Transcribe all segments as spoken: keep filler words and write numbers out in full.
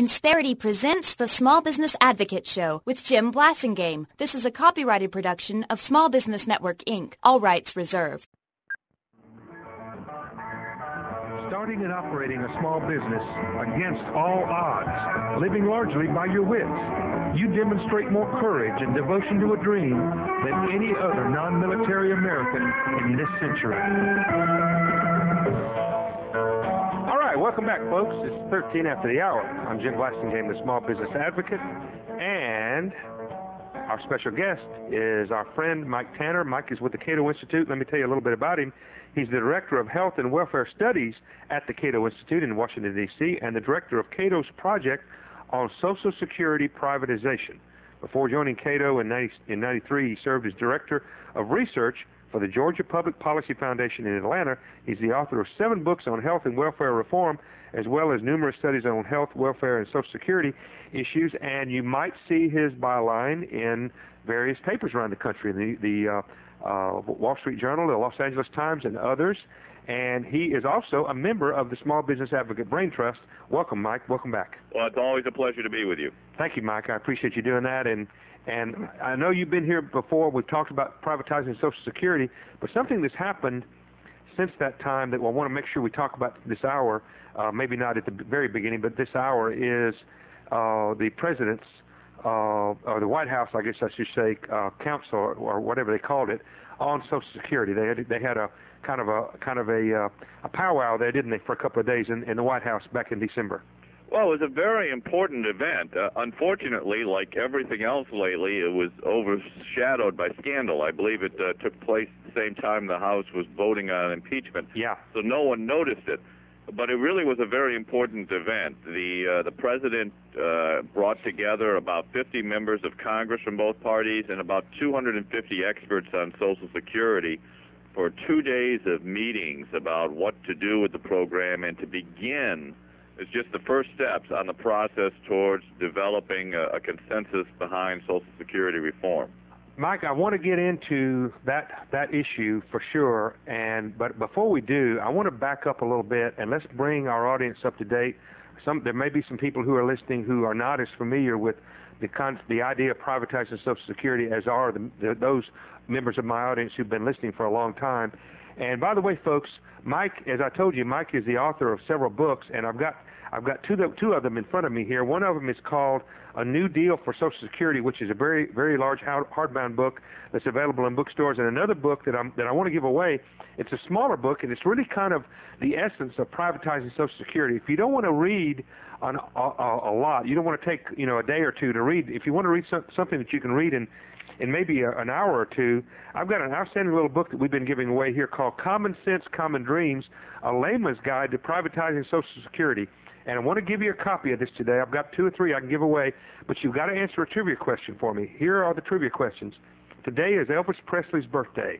Insperity presents the Small Business Advocate Show with Jim Blasingame. This is a copyrighted production of Small Business Network, Incorporated. All rights reserved. Starting and operating a small business against all odds, living largely by your wits, you demonstrate more courage and devotion to a dream than any other non-military American in this century. All right, welcome back, folks. It's thirteen after the hour. I'm Jim Blasingame, the Small Business Advocate, and our special guest is our friend Mike Tanner. Mike is with the Cato Institute. Let me tell you a little bit about him. He's the Director of Health and Welfare Studies at the Cato Institute in Washington, D C, and the Director of Cato's Project on Social Security Privatization. Before joining Cato in ninety-three, he served as Director of Research for the Georgia Public Policy Foundation in Atlanta. He's the author of seven books on health and welfare reform, as well as numerous studies on health, welfare, and Social Security issues, and you might see his byline in various papers around the country, the, the uh, uh, Wall Street Journal, the Los Angeles Times, and others. And he is also a member of the Small Business Advocate Brain Trust. Welcome, Mike. Welcome back. Well, it's always a pleasure to be with you. Thank you, Mike. I appreciate you doing that. And and I know you've been here before. We've talked about privatizing Social Security, but something that's happened since that time that I want to make sure we talk about this hour, uh, maybe not at the very beginning, but this hour is uh, the president's, uh, or the White House, I guess I should say, uh, council or, or whatever they called it, on Social Security. They had they had a kind of a kind of a, uh, a powwow there, didn't they, for a couple of days in, in the White House back in December. Well, it was a very important event. Uh, unfortunately, like everything else lately, it was overshadowed by scandal. I believe it uh, took place at the same time the House was voting on impeachment. Yeah. So no one noticed it. But it really was a very important event. The uh, the president uh, brought together about fifty members of Congress from both parties and about two hundred fifty experts on Social Security for two days of meetings about what to do with the program and to begin. It's just the first steps on the process towards developing a, a consensus behind Social Security reform. Mike, I want to get into that that issue for sure, and but before we do, I want to back up a little bit and let's bring our audience up to date. Some there may be some people who are listening who are not as familiar with the con- the idea of privatizing Social Security as are the, the, those members of my audience who've been listening for a long time. And by the way, folks, Mike, as I told you, Mike is the author of several books, and I've got I've got two two of them in front of me here. One of them is called A New Deal for Social Security, which is a very very large hardbound book that's available in bookstores, and another book that I'm that I want to give away. It's a smaller book, and it's really kind of the essence of privatizing Social Security. If you don't want to read on a, a, a lot, you don't want to take you know a day or two to read. If you want to read some, something that you can read in in maybe a, an hour or two, I've got an outstanding little book that we've been giving away here called Common Sense, Common Dreams, a layman's guide to privatizing Social Security. And I want to give you a copy of this today. I've got two or three I can give away, but you've got to answer a trivia question for me. Here are the trivia questions. Today is Elvis Presley's birthday.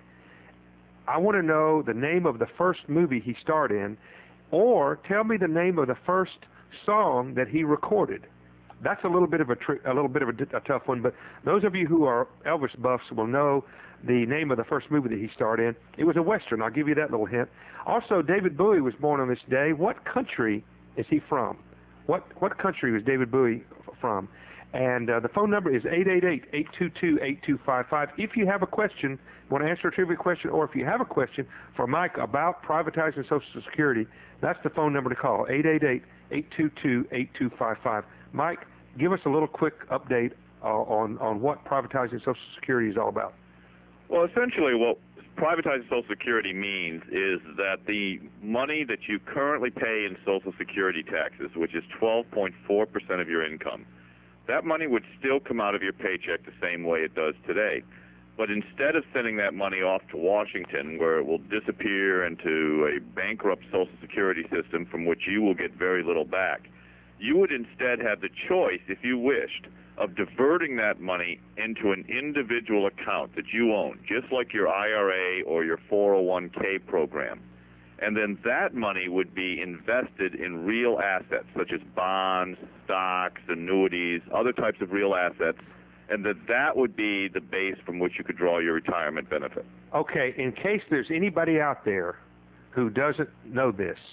I want to know the name of the first movie he starred in, or tell me the name of the first song that he recorded. That's a little bit of a, tri- a little bit of a, a tough one, but those of you who are Elvis buffs will know the name of the first movie that he starred in. It was a Western. I'll give you that little hint. Also, David Bowie was born on this day. What country is he from? What what country was David Bowie from? And uh, the phone number is eight eight eight, eight two two, eight two five five. If you have a question, want to answer a trivia question, or if you have a question for Mike about privatizing Social Security, that's the phone number to call, eight eight eight, eight two two, eight two five five. Mike, give us a little quick update uh, on, on what privatizing Social Security is all about. Well, essentially what privatizing Social Security means is that the money that you currently pay in Social Security taxes, which is twelve point four percent of your income, that money would still come out of your paycheck the same way it does today. But instead of sending that money off to Washington, where it will disappear into a bankrupt Social Security system from which you will get very little back, you would instead have the choice, if you wished, of diverting that money into an individual account that you own, just like your I R A or your four oh one k program. And then that money would be invested in real assets, such as bonds, stocks, annuities, other types of real assets, and that that would be the base from which you could draw your retirement benefit. Okay, in case there's anybody out there who doesn't know this,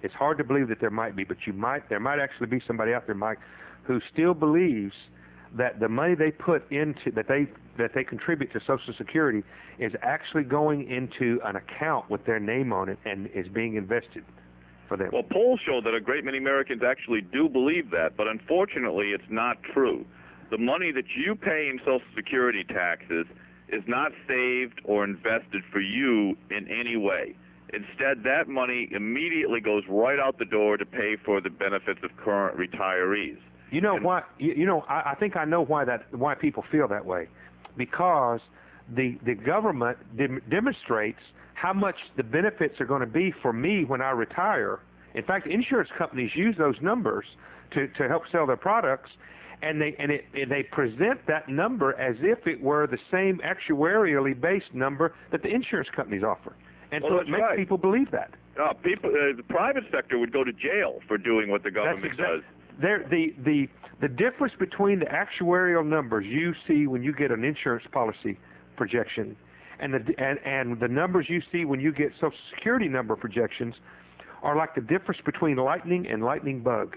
It's hard to believe that there might be, but you might. There might actually be somebody out there, Mike, who still believes that the money they put into that they that they contribute to Social Security is actually going into an account with their name on it and is being invested for them. Well, polls show that a great many Americans actually do believe that, but unfortunately, it's not true. The money that you pay in Social Security taxes is not saved or invested for you in any way. Instead, that money immediately goes right out the door to pay for the benefits of current retirees. You know why? You, you know, I, I think I know why that why people feel that way, because the the government dem- demonstrates how much the benefits are going to be for me when I retire. In fact, insurance companies use those numbers to, to help sell their products, and they and, it, and they present that number as if it were the same actuarially based number that the insurance companies offer, and well, so it makes right. people believe that. Uh, people, uh, the private sector would go to jail for doing what the government exactly. does. There, the, the, the difference between the actuarial numbers you see when you get an insurance policy projection and the, and, and the numbers you see when you get Social Security number projections are like the difference between lightning and lightning bug.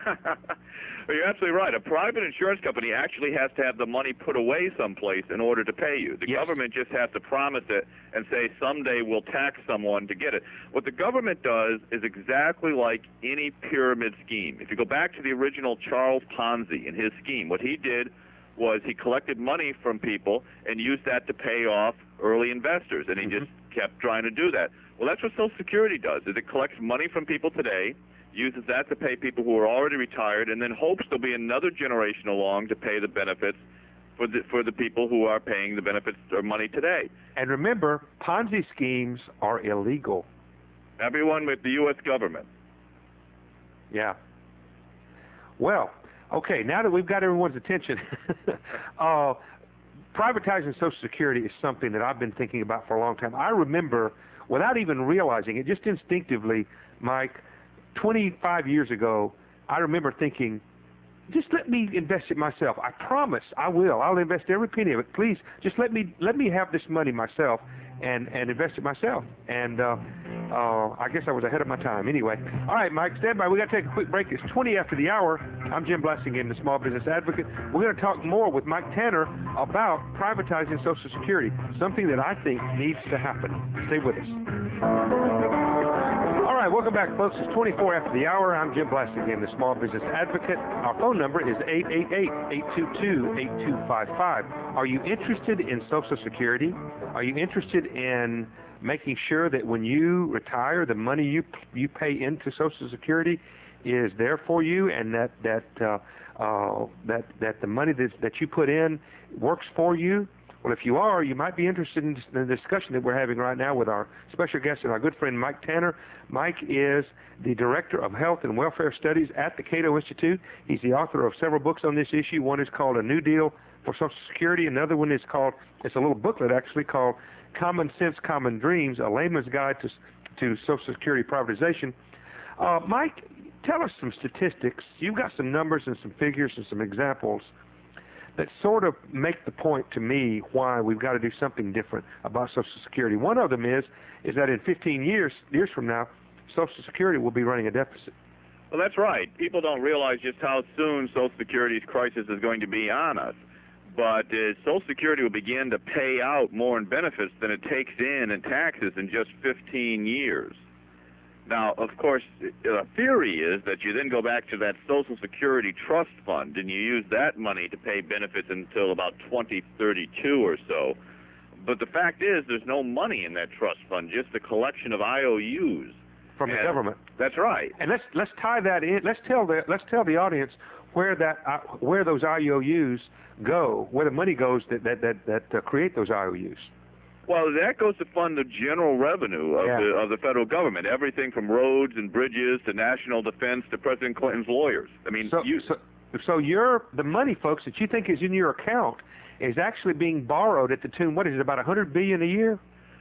Well, you're absolutely right. A private insurance company actually has to have the money put away someplace in order to pay you. The yes. government just has to promise it and say someday we'll tax someone to get it. What the government does is exactly like any pyramid scheme. If you go back to the original Charles Ponzi and his scheme, what he did was he collected money from people and used that to pay off early investors, and he mm-hmm. just kept trying to do that. Well, that's what Social Security does, is it collects money from people today, uses that to pay people who are already retired, and then hopes there'll be another generation along to pay the benefits for the for the people who are paying the benefits or money today. And remember, Ponzi schemes are illegal. Everyone with the U S government. Yeah. Well, okay, now that we've got everyone's attention, uh, privatizing Social Security is something that I've been thinking about for a long time. I remember, without even realizing it, just instinctively, Mike, twenty-five years ago, I remember thinking, just let me invest it myself. I promise I will. I'll invest every penny of it. Please, just let me let me have this money myself and, and invest it myself. And uh, uh, I guess I was ahead of my time. Anyway, all right, Mike, stand by. We got to take a quick break. It's twenty after the hour. I'm Jim Blasingame, the Small Business Advocate. We're going to talk more with Mike Tanner about privatizing Social Security, something that I think needs to happen. Stay with us. All right, welcome back, folks. It's twenty-four after the hour. I'm Jim Blasingame, the Small Business Advocate. Our phone number is eight eight eight, eight two two, eight two five five. Are you interested in Social Security? Are you interested in making sure that when you retire, the money you you pay into Social Security is there for you, and that that uh, uh, that that the money that that you put in works for you? Well, if you are, you might be interested in the discussion that we're having right now with our special guest and our good friend Mike Tanner. Mike is the Director of Health and Welfare Studies at the Cato Institute. He's the author of several books on this issue. One is called A New Deal for Social Security. Another one is called, it's a little booklet actually called Common Sense, Common Dreams, A Layman's Guide to, to Social Security Privatization. Uh, Mike, tell us some statistics. You've got some numbers and some figures and some examples that sort of make the point to me why we've got to do something different about Social Security. One of them is is that in fifteen years years from now, Social Security will be running a deficit. Well, that's right. People don't realize just how soon Social Security's crisis is going to be on us. But uh, Social Security will begin to pay out more in benefits than it takes in in taxes in just fifteen years. Now, of course, the theory is that you then go back to that Social Security Trust Fund and you use that money to pay benefits until about twenty thirty-two or so. But the fact is there's no money in that trust fund, just a collection of I O Us. From and the government. That's right. And let's let's tie that in. Let's tell the let's tell the audience where that uh, where those I O Us go, where the money goes that that that, that uh, create those I O Us. Well, that goes to fund the general revenue of, yeah. the, of the federal government, everything from roads and bridges to national defense to President Clinton's lawyers. I mean, so, you... so, so your the money, folks, that you think is in your account is actually being borrowed at the tune, what is it, about one hundred billion dollars a year?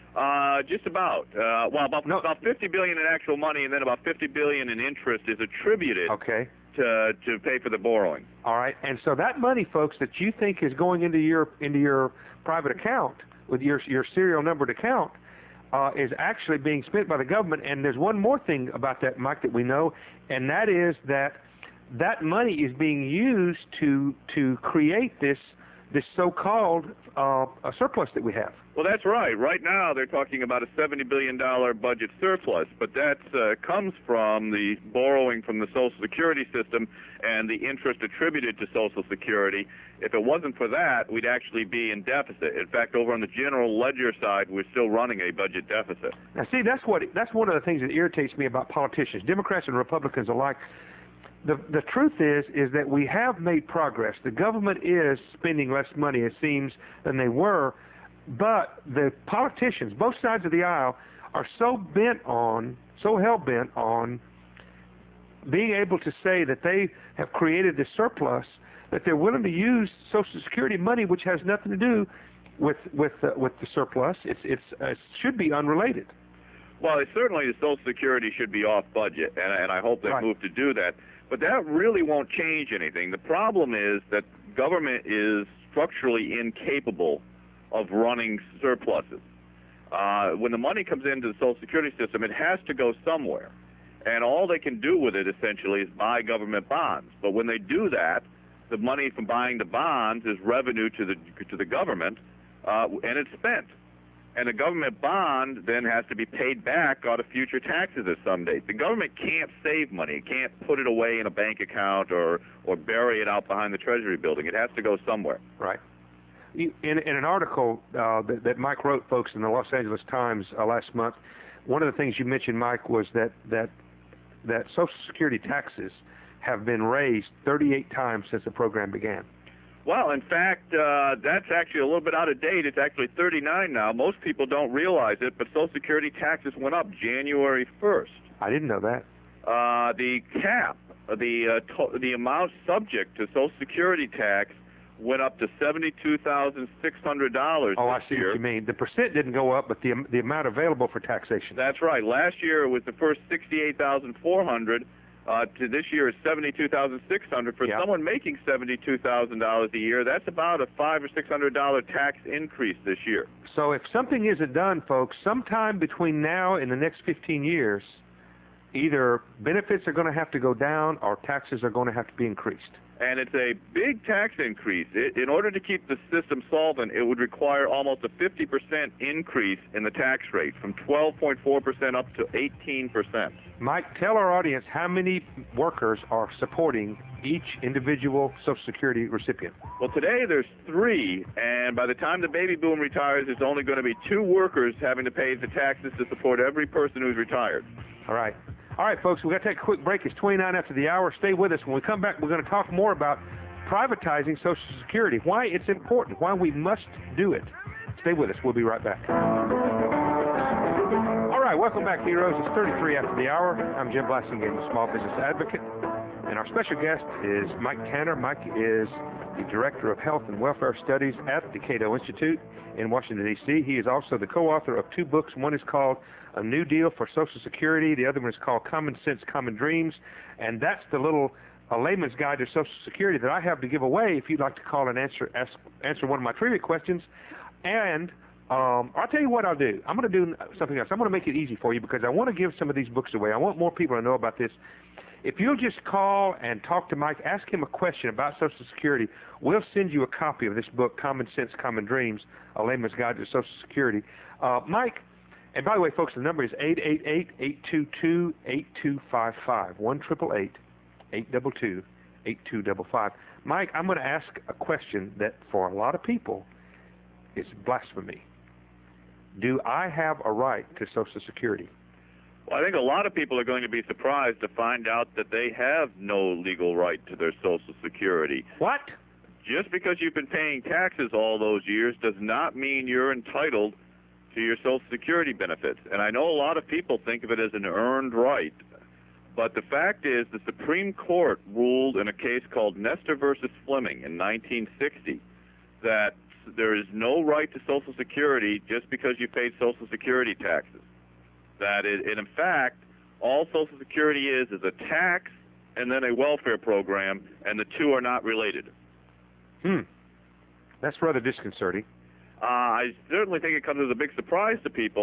Uh, just about. Uh, well, about, no. about fifty billion dollars in actual money, and then about fifty billion dollars in interest is attributed okay. to to pay for the borrowing. All right, and so that money, folks, that you think is going into your into your private account with your your serial numbered account, uh, is actually being spent by the government. And there's one more thing about that, Mike, that we know, and that is that that money is being used to to create this this so-called uh, a surplus that we have. Well, that's right. Right now, they're talking about a seventy billion dollars budget surplus, but that uh, comes from the borrowing from the Social Security system and the interest attributed to Social Security. If it wasn't for that, we'd actually be in deficit. In fact, over on the general ledger side, we're still running a budget deficit. Now, see, that's what that's one of the things that irritates me about politicians, Democrats and Republicans alike. The the truth is is that we have made progress. The government is spending less money, it seems, than they were, but the politicians, both sides of the aisle, are so bent on, so hell-bent on being able to say that they have created this surplus that they're willing to use Social Security money, which has nothing to do with with uh, with the surplus. It's it's uh, it should be unrelated. Well, it, certainly the Social Security should be off budget, and, and I hope they right. move to do that. But that really won't change anything. The problem is that government is structurally incapable of running surpluses. Uh, when the money comes into the Social Security system, it has to go somewhere. And all they can do with it, essentially, is buy government bonds. But when they do that, the money from buying the bonds is revenue to the to the government, uh, and it's spent. And the government bond then has to be paid back out of future taxes at some date. The government can't save money. It can't put it away in a bank account or, or bury it out behind the Treasury building. It has to go somewhere. Right. In, in an article uh, that, that Mike wrote, folks, in the Los Angeles Times uh, last month, one of the things you mentioned, Mike, was that, that, that Social Security taxes have been raised thirty-eight times since the program began. Well, in fact, uh, that's actually a little bit out of date. It's actually thirty-nine now. Most people don't realize it, but Social Security taxes went up January first. I didn't know that. Uh, the cap, the uh, to- the amount subject to Social Security tax went up to seventy-two thousand six hundred dollars Oh, this I see year. what you mean. The percent didn't go up, but the the amount available for taxation. That's right. Last year it was the first sixty-eight thousand four hundred dollars. Uh, to this year is seventy-two thousand six hundred dollars. For yep. someone making seventy-two thousand dollars a year, that's about a five or six hundred dollar tax increase this year. So if something isn't done, folks, sometime between now and the next fifteen years, either benefits are going to have to go down or taxes are going to have to be increased. And it's a big tax increase. It, in order to keep the system solvent, it would require almost a fifty percent increase in the tax rate, from twelve point four percent up to eighteen percent. Mike, tell our audience how many workers are supporting each individual Social Security recipient. Well, today there's three, and by the time the baby boom retires, there's only going to be two workers having to pay the taxes to support every person who's retired. All right. All right, folks, we've got to take a quick break. It's twenty-nine after the hour. Stay with us. When we come back, we're going to talk more about privatizing Social Security, why it's important, why we must do it. Stay with us. We'll be right back. All right, welcome back, heroes. It's thirty-three after the hour. I'm Jim Blassingame, a small business advocate, and our special guest is Mike Tanner. Mike is the Director of Health and Welfare Studies at the Cato Institute in Washington, D C He is also the co-author of two books. One is called A New Deal for Social Security. The other one is called Common Sense, Common Dreams. And that's the little a layman's guide to Social Security that I have to give away if you'd like to call and answer ask, answer one of my trivia questions. And um, I'll tell you what I'll do. I'm going to do something else. I'm going to make it easy for you because I want to give some of these books away. I want more people to know about this. If you'll just call and talk to Mike, ask him a question about Social Security, we'll send you a copy of this book, Common Sense, Common Dreams, A Layman's Guide to Social Security. Uh, Mike, and by the way, folks, the number is eight eight eight, eight two two, eight two five five, one eight eight eight, eight two two, eight two five five. Mike, I'm going to ask a question that for a lot of people is blasphemy. Do I have a right to Social Security? Well, I think a lot of people are going to be surprised to find out that they have no legal right to their Social Security. What? Just because you've been paying taxes all those years does not mean you're entitled to your Social Security benefits. And I know a lot of people think of it as an earned right. But the fact is the Supreme Court ruled in a case called Nestor versus Fleming in nineteen sixty that there is no right to Social Security just because you paid Social Security taxes. That it, and in fact, all Social Security is is a tax and then a welfare program, and the two are not related. Hmm. That's rather disconcerting. Uh, I certainly think it comes as a big surprise to people,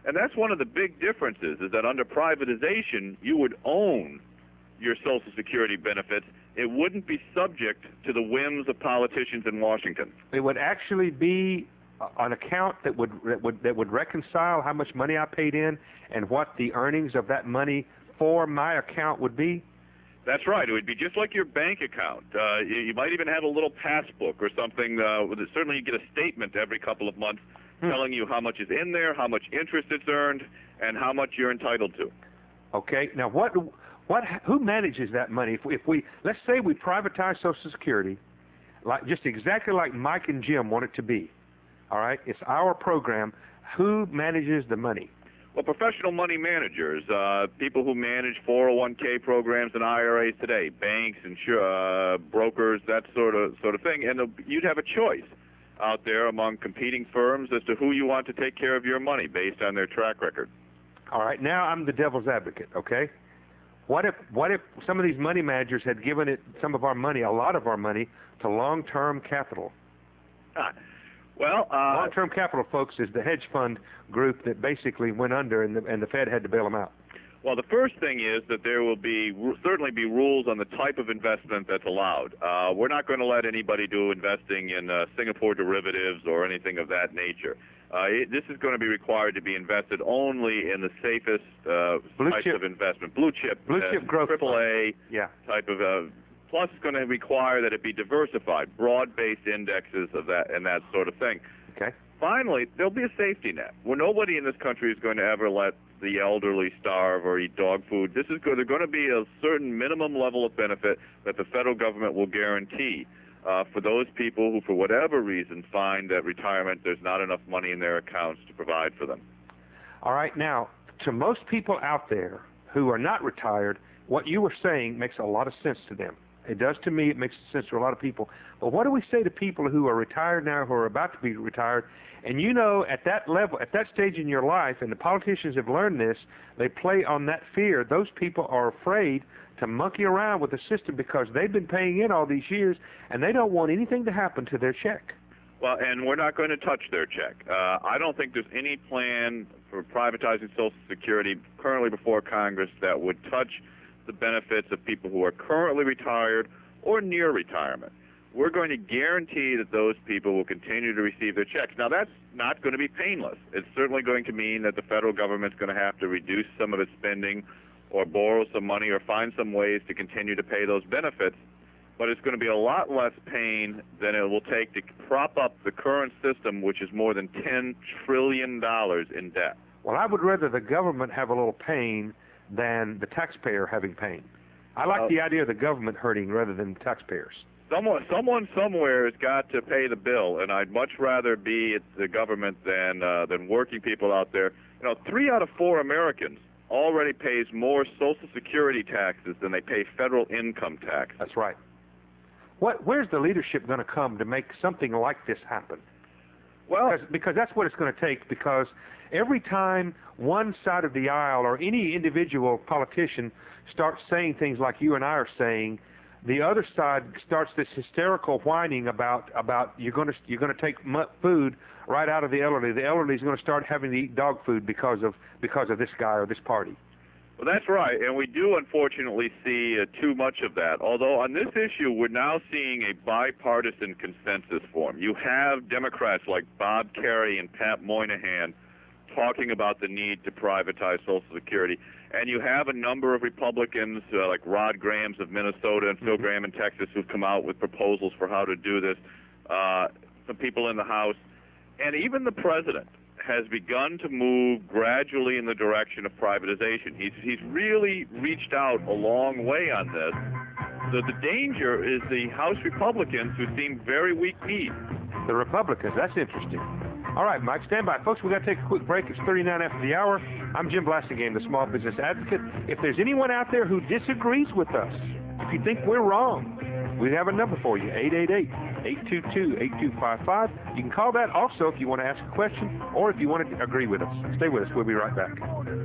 And that's one of the big differences, is that under privatization, you would own your Social Security benefits. It wouldn't be subject to the whims of politicians in Washington. It would actually be an account that would that would that would reconcile how much money I paid in and what the earnings of that money for my account would be. That's right. It would be just like your bank account. Uh, you, you might even have a little passbook or something. Uh, with it. Certainly, you get a statement every couple of months hmm. telling you how much is in there, how much interest it's earned, and how much you're entitled to. Okay. Now, what what who manages that money? If we, if we let's say we privatize Social Security, like just exactly like Mike and Jim want it to be. All right, it's our program. Who manages the money? Well, professional money managers, uh, people who manage four oh one K programs and I R As today, banks, insur- uh, brokers, that sort of sort of thing. And you'd have a choice out there among competing firms as to who you want to take care of your money based on their track record. All right, now I'm the devil's advocate. Okay, what if what if some of these money managers had given it some of our money, a lot of our money, to long-term capital? Ah. Well, uh, long-term capital, folks, is the hedge fund group that basically went under, and the, and the Fed had to bail them out. Well, the first thing is that there will be certainly be rules on the type of investment that's allowed. Uh, we're not going to let anybody do investing in uh, Singapore derivatives or anything of that nature. Uh, it, this is going to be required to be invested only in the safest uh, types chip. of investment, blue chip, blue uh, chip growth, triple A yeah. type of. Uh, Plus, it's going to require that it be diversified, broad-based indexes of that and that sort of thing. Okay. Finally, there'll be a safety net where nobody in this country is going to ever let the elderly starve or eat dog food. This is good. There's going to be a certain minimum level of benefit that the federal government will guarantee uh, for those people who, for whatever reason, find that retirement, there's not enough money in their accounts to provide for them. All right. Now, to most people out there who are not retired, what you were saying makes a lot of sense to them. It does to me. It makes sense to a lot of people. But what do we say to people who are retired now, who are about to be retired? And you know, at that level, at that stage in your life, and the politicians have learned this, they play on that fear. Those people are afraid to monkey around with the system because they've been paying in all these years, and they don't want anything to happen to their check. Well, and we're not going to touch their check. Uh, I don't think there's any plan for privatizing Social Security currently before Congress that would touch the benefits of people who are currently retired or near retirement. We're going to guarantee that those people will continue to receive their checks. Now, that's not going to be painless. It's certainly going to mean that the federal government's going to have to reduce some of its spending or borrow some money or find some ways to continue to pay those benefits, but it's going to be a lot less pain than it will take to prop up the current system, which is more than ten trillion dollars in debt. Well, I would rather the government have a little pain than the taxpayer having pain. I like uh, the idea of the government hurting rather than the taxpayers. Someone, someone somewhere has got to pay the bill, and I'd much rather be at the government than uh, than working people out there. You know, three out of four Americans already pays more Social Security taxes than they pay federal income tax. That's right. What? Where's the leadership going to come to make something like this happen? Well, because, because that's what it's going to take, because every time one side of the aisle or any individual politician starts saying things like you and I are saying, the other side starts this hysterical whining about about you're going to you're going to take food right out of the elderly. The elderly is going to start having to eat dog food because of because of this guy or this party. Well, that's right, and we do unfortunately see uh, too much of that. Although on this issue, we're now seeing a bipartisan consensus form. You have Democrats like Bob Kerrey and Pat Moynihan talking about the need to privatize Social Security, and you have a number of Republicans uh, like Rod Grahams of Minnesota and Phil mm-hmm. Graham in Texas who've come out with proposals for how to do this. Uh, some people in the House, and even the president has begun to move gradually in the direction of privatization. He's he's really reached out a long way on this. So the danger is the House Republicans, who seem very weak-kneed. The Republicans, that's interesting. All right, Mike, stand by. Folks, we've got to take a quick break. It's thirty-nine after the hour. I'm Jim Blasingame, the Small Business Advocate. If there's anyone out there who disagrees with us, if you think we're wrong, we have a number for you, eight eight eight, eight two two, eight two five five. You can call that also if you want to ask a question or if you want to agree with us. Stay with us. We'll be right back.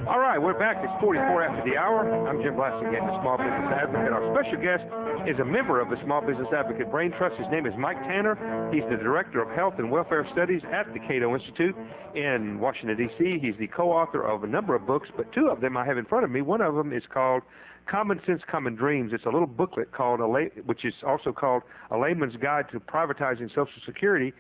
All right, we're back. It's forty-four after the hour. I'm Jim Blassingame, the Small Business Advocate. Our special guest is a member of the Small Business Advocate Brain Trust. His name is Mike Tanner. He's the Director of Health and Welfare Studies at the Cato Institute in Washington, D C He's the co-author of a number of books, but two of them I have in front of me. One of them is called Common Sense, Common Dreams. It's a little booklet called, a lay, which is also called A Layman's Guide to Privatizing Social Security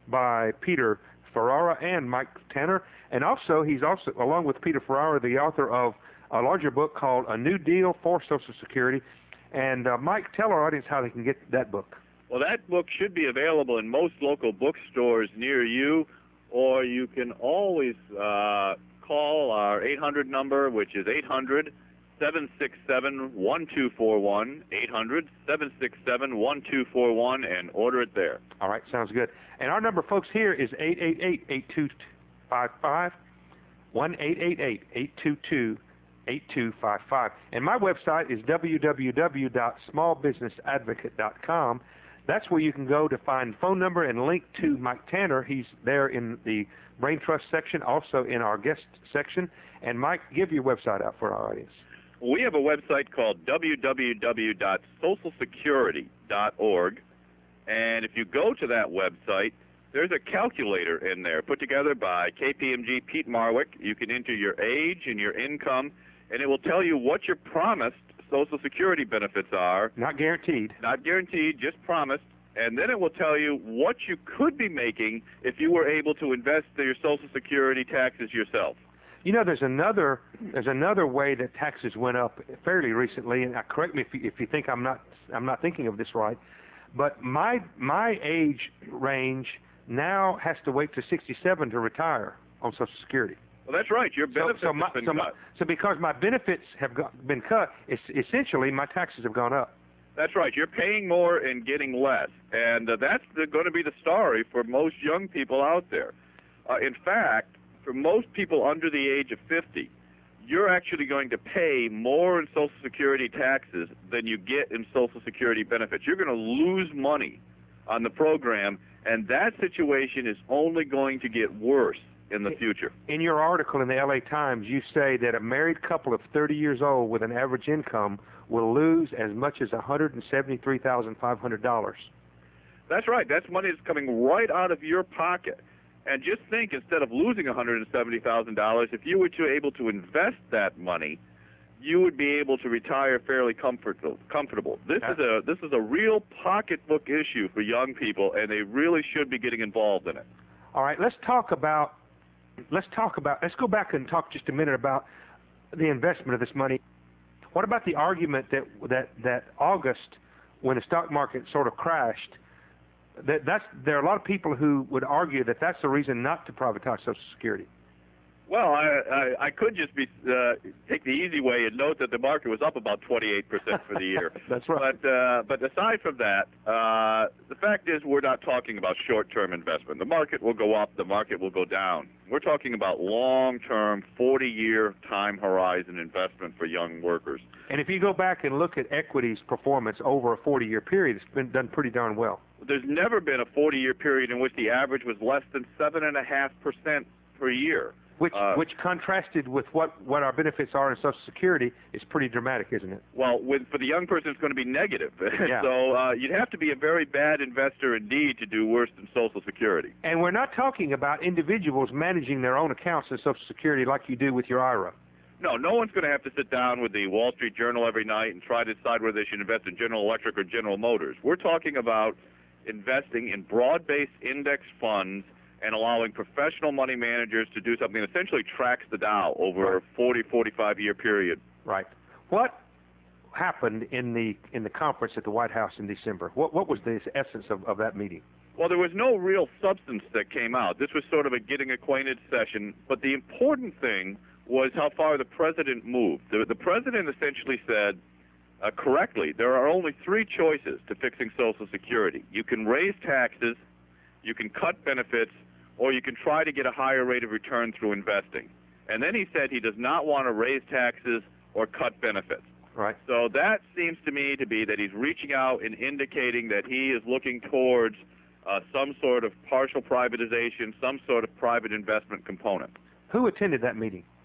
by Peter Ferrara and Mike Tanner. And also, he's also, along with Peter Ferrara, the author of a larger book called A New Deal for Social Security. And uh, Mike, tell our audience how they can get that book. Well, that book should be available in most local bookstores near you, or you can always uh, call our eight hundred number, which is eight hundred, seven six seven, one two four one, eight hundred, seven six seven, one two four one, and order it there. All right, sounds good. And our number, folks, here is eight eight eight, eight two five five, one eight eight eight, eight two two, eight two five five. And my website is w w w dot small business advocate dot com. That's where you can go to find phone number and link to Mike Tanner. He's there in the Brain Trust section, also in our guest section. And, Mike, give your website out for our audience. We have a website called w w w dot social security dot org, and if you go to that website, there's a calculator in there put together by K P M G Pete Marwick. You can enter your age and your income, and it will tell you what your promised Social Security benefits are. Not guaranteed. Not guaranteed, just promised. And then it will tell you what you could be making if you were able to invest your Social Security taxes yourself. You know, there's another there's another way that taxes went up fairly recently, and correct me if you, if you think I'm not I'm not thinking of this right, but my my age range now has to wait to sixty-seven to retire on Social Security. Well, that's right. Your benefits so, so my, have been so cut. My, so because my benefits have got, been cut, it's, essentially my taxes have gone up. That's right. You're paying more and getting less, and uh, that's going to be the story for most young people out there. Uh, in fact, for most people under the age of fifty, you're actually going to pay more in Social Security taxes than you get in Social Security benefits. You're going to lose money on the program, and that situation is only going to get worse in the future. In your article in the L A Times, you say that a married couple of thirty years old with an average income will lose as much as one hundred seventy-three thousand five hundred dollars. That's right. That's money that's coming right out of your pocket. And just think, instead of losing one hundred seventy thousand dollars, if you were to able to invest that money, you would be able to retire fairly comfortable. Comfortable. This is a this is a real pocketbook issue for young people, and they really should be getting involved in it. All right, let's talk about let's talk about let's go back and talk just a minute about the investment of this money. What about the argument that that that August, when the stock market sort of crashed, that that's there are a lot of people who would argue that that's the reason not to privatize Social Security. Well, I, I, I could just be uh, take the easy way and note that the market was up about twenty-eight percent for the year. That's right. But uh, but aside from that, uh, the fact is we're not talking about short-term investment. The market will go up, the market will go down. We're talking about long-term, forty-year time horizon investment for young workers. And if you go back and look at equities performance over a forty-year period, it's been done pretty darn well. There's never been a forty-year period in which the average was less than seven point five percent per year. Which, uh, which contrasted with what, what our benefits are in Social Security is pretty dramatic, isn't it? Well, with, for the young person, it's going to be negative. Yeah. So uh, you'd have to be a very bad investor indeed to do worse than Social Security. And we're not talking about individuals managing their own accounts in Social Security like you do with your I R A. No, no one's going to have to sit down with the Wall Street Journal every night and try to decide whether they should invest in General Electric or General Motors. We're talking about investing in broad-based index funds and allowing professional money managers to do something that essentially tracks the Dow over a forty, forty-five year period. Right. What happened in the in the conference at the White House in December? What what was the essence of, of that meeting? Well, there was no real substance that came out. This was sort of a getting acquainted session, but the important thing was how far the president moved. The, the president essentially said, uh, correctly, there are only three choices to fixing Social Security. You can raise taxes, you can cut benefits, or you can try to get a higher rate of return through investing. And then he said he does not want to raise taxes or cut benefits. Right. So that seems to me to be that he's reaching out and indicating that he is looking towards uh, some sort of partial privatization, some sort of private investment component. Who attended that meeting?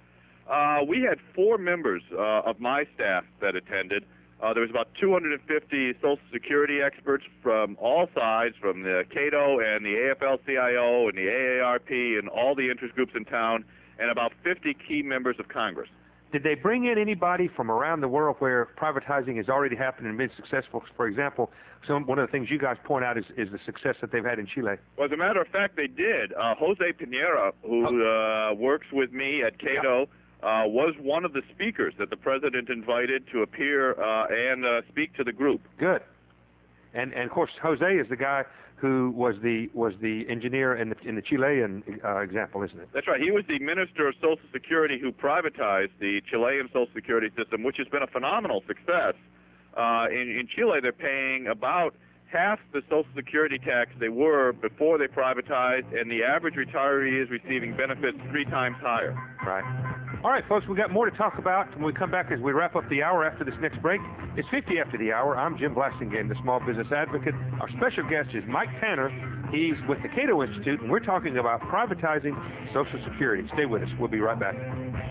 Uh, we had four members uh, of my staff that attended. Uh, there was about two hundred fifty Social Security experts from all sides, from the Cato and the A F L C I O and the A A R P and all the interest groups in town, and about fifty key members of Congress. Did they bring in anybody from around the world where privatizing has already happened and been successful? For example, some, one of the things you guys point out is, is the success that they've had in Chile. Well, as a matter of fact, they did. Uh, Jose Pinera, who uh, works with me at Cato, uh, was one of the speakers that the president invited to appear uh, and uh, speak to the group. Good. And, and of course, Jose is the guy who was the was the engineer in the, in the Chilean uh, example, isn't it? That's right. He was the minister of Social Security who privatized the Chilean Social Security system, which has been a phenomenal success. Uh, in, in Chile, they're paying about half the Social Security tax they were before they privatized, and the average retiree is receiving benefits three times higher. Right. All right, folks, we've got more to talk about when we come back as we wrap up the hour after this next break. It's fifty after the hour. I'm Jim Blasingame, the Small Business Advocate. Our special guest is Mike Tanner. He's with the Cato Institute, and we're talking about privatizing Social Security. Stay with us. We'll be right back.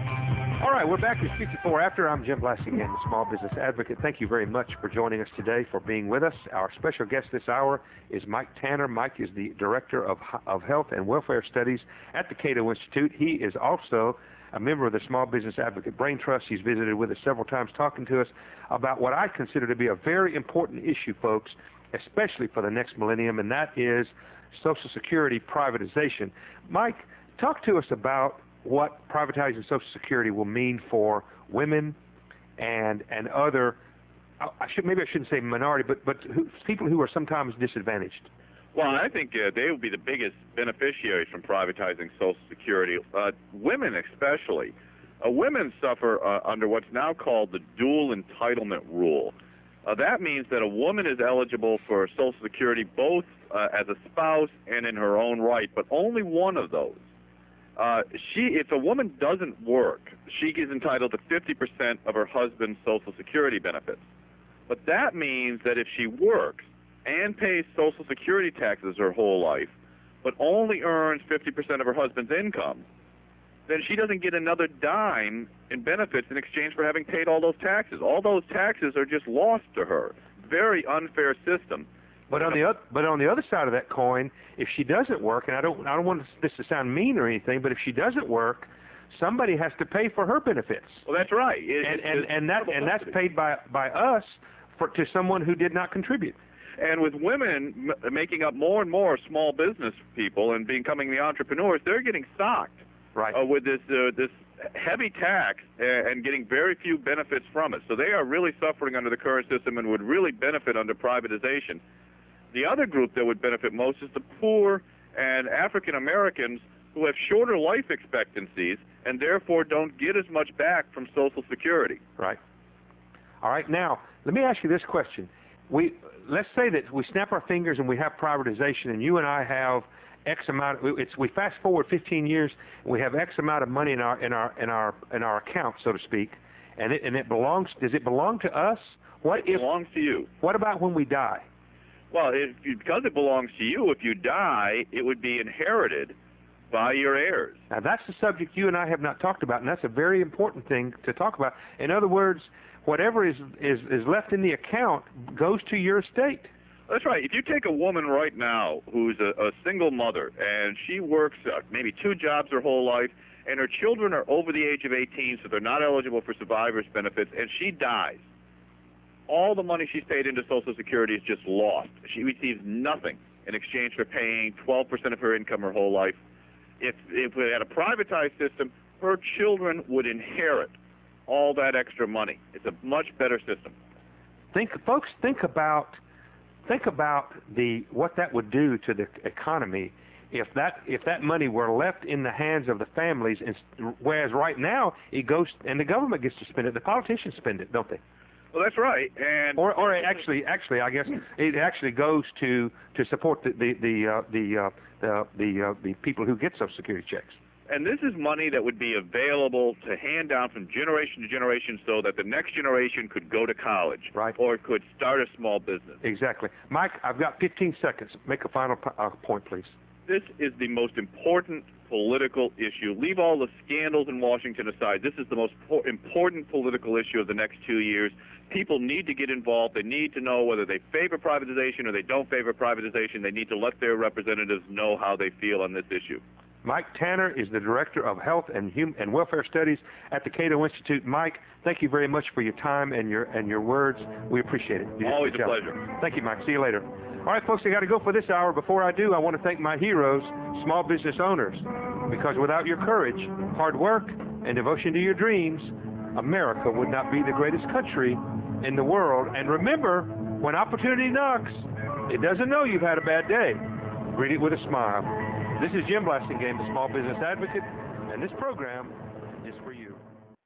All right, we're back. It's fifty-four after. I'm Jim Blasingame, the Small Business Advocate. Thank you very much for joining us today, for being with us. Our special guest this hour is Mike Tanner. Mike is the Director of, of Health and Welfare Studies at the Cato Institute. He is also a member of the Small Business Advocate Brain Trust. He's visited with us several times talking to us about what I consider to be a very important issue, folks, especially for the next millennium, and that is Social Security privatization. Mike, talk to us about what privatizing Social Security will mean for women and and other, I should maybe I shouldn't say minority, but, but who, people who are sometimes disadvantaged. Well, I think uh, they would be the biggest beneficiaries from privatizing Social Security, uh, women especially. Uh, women suffer uh, under what's now called the dual entitlement rule. Uh, that means that a woman is eligible for Social Security both uh, as a spouse and in her own right, but only one of those. Uh, she, if a woman doesn't work, she is entitled to fifty percent of her husband's Social Security benefits. But that means that if she works and pays Social Security taxes her whole life, but only earns fifty percent of her husband's income, then she doesn't get another dime in benefits in exchange for having paid all those taxes. All those taxes are just lost to her. Very unfair system. But on the other, but on the other side of that coin, if she doesn't work, and I don't, I don't want this to sound mean or anything, but if she doesn't work, somebody has to pay for her benefits. Well, that's right. It, and it, and, and that and that's paid by by us for to someone who did not contribute. And with women m- making up more and more small business people and becoming the entrepreneurs, they're getting socked right. uh, with this uh, this heavy tax and, and getting very few benefits from it. So they are really suffering under the current system and would really benefit under privatization. The other group that would benefit most is the poor and African Americans who have shorter life expectancies and therefore don't get as much back from Social Security. Right. All right. Now, let me ask you this question. We let's say that we snap our fingers and we have privatization, and you and I have X amount. It's we fast forward fifteen years, and we have X amount of money in our in our in our in our account, so to speak, and it and it belongs. Does it belong to us? What it if, belongs to you. What about when we die? Well, if you, because it belongs to you, if you die, it would be inherited by your heirs. Now, that's the subject you and I have not talked about, and that's a very important thing to talk about. In other words, whatever is, is, is left in the account goes to your estate. That's right. If you take a woman right now who's a, a single mother, and she works uh, maybe two jobs her whole life, and her children are over the age of eighteen, so they're not eligible for survivor's benefits, and she dies, all the money she's paid into Social Security is just lost. She receives nothing in exchange for paying twelve percent of her income her whole life. If, if we had a privatized system, her children would inherit all that extra money. It's a much better system. Think, folks, think about think about the what that would do to the economy if that if that money were left in the hands of the families, and, whereas right now it goes and the government gets to spend it. The politicians spend it, don't they? Well, that's right, and or, or actually, actually, I guess it actually goes to, to support the the the uh, the uh, the the, uh, the people who get Social Security checks. And this is money that would be available to hand down from generation to generation, so that the next generation could go to college, right, or could start a small business. Exactly, Mike. I've got fifteen seconds. Make a final uh, point, please. This is the most important political issue. Leave all the scandals in Washington aside. This is the most po- important political issue of the next two years. People need to get involved. They need to know whether they favor privatization or they don't favor privatization. They need to let their representatives know how they feel on this issue. Mike Tanner is the Director of Health and Hum- and Welfare Studies at the Cato Institute. Mike, thank you very much for your time and your and your words. We appreciate it. You Always a pleasure. Thank you, Mike. See you later. All right, folks, I got to go for this hour. Before I do, I want to thank my heroes, small business owners, because without your courage, hard work, and devotion to your dreams, America would not be the greatest country in the world. And remember, when opportunity knocks, it doesn't know you've had a bad day. Greet it with a smile. This is Jim Blasingame, the Small Business Advocate, and this program is for you.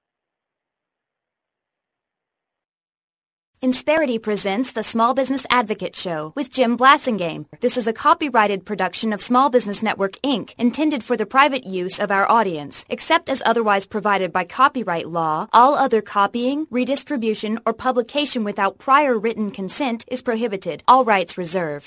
Insperity presents the Small Business Advocate Show with Jim Blasingame. This is a copyrighted production of Small Business Network, Incorporated, intended for the private use of our audience. Except as otherwise provided by copyright law, all other copying, redistribution, or publication without prior written consent is prohibited. All rights reserved.